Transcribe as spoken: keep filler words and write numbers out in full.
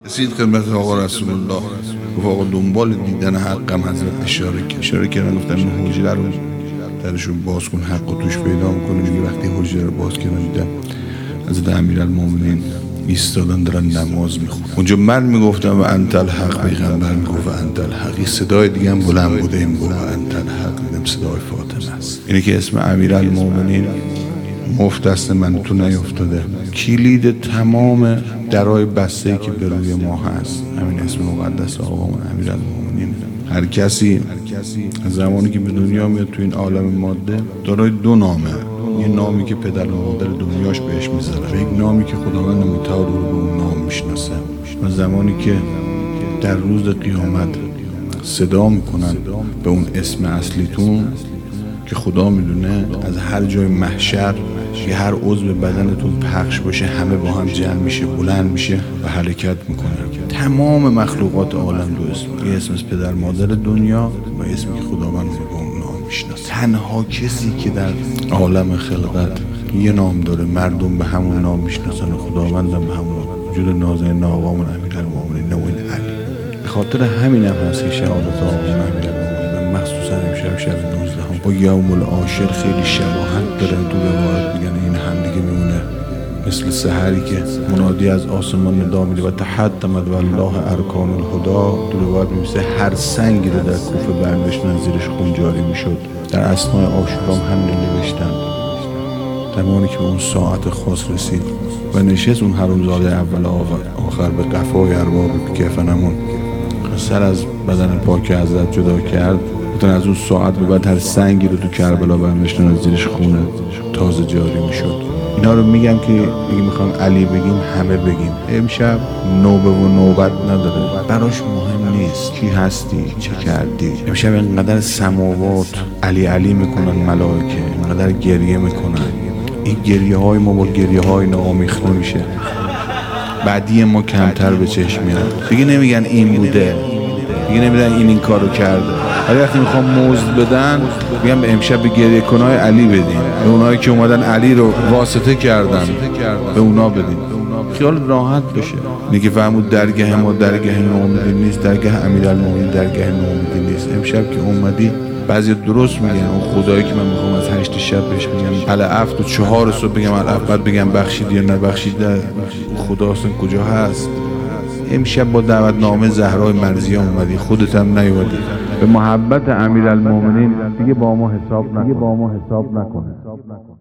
رسید خدمت آقا رسول الله، گفت آقا دنبال دیدن حقم حضرت اشاره کرد اشاره کردن گفتن این حجره رو درشون باز کن، حق و توش پیدا میکنه. میگه وقتی حجره رو باز کردن دیدم حضرت امیرالمومنین ایستادن دارن نماز میخونن. اونجا من میگفتم و انت الحق، پیغمبر میگفت و انت الحق. صدای دیگه هم بلند بوده، این گفت و انت الحق. دیدم صدای فاطمه است. اینه که اسم امیرالمومنین مفت دست من تو نیفتاده، کلید تمام درای بسته ای که به روی ما هست همین اسم مقدس آقامون امیرالمومنین. هر کسی از زمانی که به دنیا میاد تو این عالم ماده دارای دو نامه، یه نامی که پدر و مادر دنیاش بهش میذاره و یک نامی که خداوند متعال رو به اون نام میشناسه. و زمانی که در روز قیامت صدا میکنن به اون اسم اصلیتون که خدا میدونه از هر جای محشر که هر عضو بدنتون پخش باشه همه با هم جمع میشه، بلند میشه و حرکت میکنه. تمام مخلوقات عالم دو اسم، یه اسم از پدر مادر دنیا و اسمی که خداوند به اون نام میشناسه. تنها کسی که در عالم خلقت یه نام داره، مردم به همون نام میشناسن و خداوندم به همون وجود نازنین آقامون امیرالمومنین و این علی. به خاطر همین هم هست که شهادت آقامون امیرالمومنین مخصوصا امشب شب نوزده هم با یوم العاشر خیلی شباهت داره. تو روایت میگن این هم دیگه میمونه مثل سحری که منادی از آسمان ندا میده و تحتمت والله ارکان الهدا. تو روایت میشه هر سنگی رو در کوفه برداشتن زیرش خون جاری میشد. در اسماء عاشورا هم همین نوشتن. زمانی که به اون ساعت خاص رسید و نشست اون حرومزاده اول آخر به قفای ارباب کفنمون سر از بدن پاک حضرت جدا کرد. بودن از اون ساعت به بعد هر سنگی رو تو کربلا برمی‌داشتن زیرش خونه تازه جاری میشد. اینا رو میگم که میگم میخوام علی بگیم همه بگیم. امشب نوبه و نوبت نداره، براش مهم نیست کی هستی چه کردی. امشب اینقدر سماوات علی علی میکنن، ملائکه اینقدر گریه میکنن. این گریه های ما با گریه های ناآمیخته میشه، بعدی ما کمتر به چشم میاد. دیگه نمیگن این بوده، دیگه نمیگن این این کارو کرده. ولی وقتی میخوام مزد بدن میگم به امشب به گریه کنای علی بدین، به اونایی که اومدن علی رو واسطه کردن به اونا بدین، خیال راحت بشه. میگه فرمود درگاه ما درگاه نومیدی نیست، درگاه امیرالمومنین درگاه نومیدی نیست. امشب که اومدی بعضی درست میگن اون خدایی که من میخوام از هشت شب بهش بگم العفو و چهار صبح بگم العفو، بعد بگم بخشیدی یا نبخشیده، خدا اصلا کجا هست؟ امشب با دعوتنامه زهرای مرضیه اومدی، خودت هم نیومدی. به محبت امیرالمومنین دیگه با ما حساب نکن، دیگه با ما حساب نکن.